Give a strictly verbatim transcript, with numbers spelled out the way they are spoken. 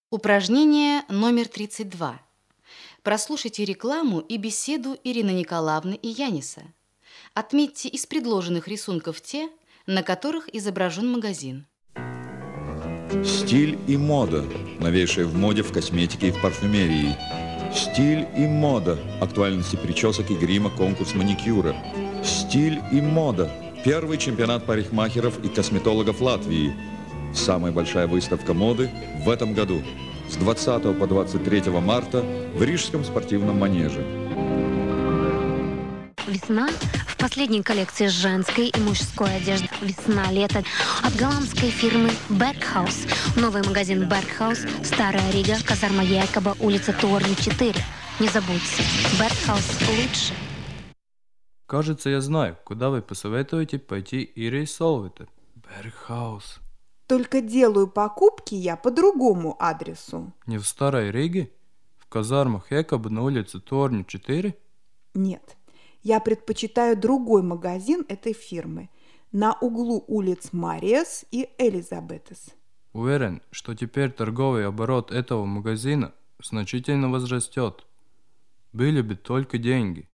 Упражнение номер тридцать два. Прослушайте рекламу и беседу Ирины Николаевны и Яниса. Отметьте из предложенных рисунков те, на которых изображен магазин. Стиль и мода. Новейшее в моде, в косметике и в парфюмерии. Стиль и мода. Актуальности причесок и грима, конкурс маникюра. Стиль и мода. Первый чемпионат парикмахеров и косметологов Латвии. Самая большая выставка моды в этом году. С двадцатого по двадцать третье марта в Рижском спортивном манеже. Весна в последней коллекции женской и мужской одежды. Весна-лето от голландской фирмы Berghaus. Новый магазин Berghaus, Старая Рига, казарма Якоба, улица Торни, четыре. Не забудьте, Berghaus лучше. Кажется, я знаю, куда вы посоветуете пойти и рисовать. Berghaus. Только делаю покупки я по другому адресу. Не в Старой Риге? В казармах Якоба на улице Торни, четыре? Нет, я предпочитаю другой магазин этой фирмы на углу улиц Мариас и Элизабетес. Уверен, что теперь торговый оборот этого магазина значительно возрастет. Были бы только деньги.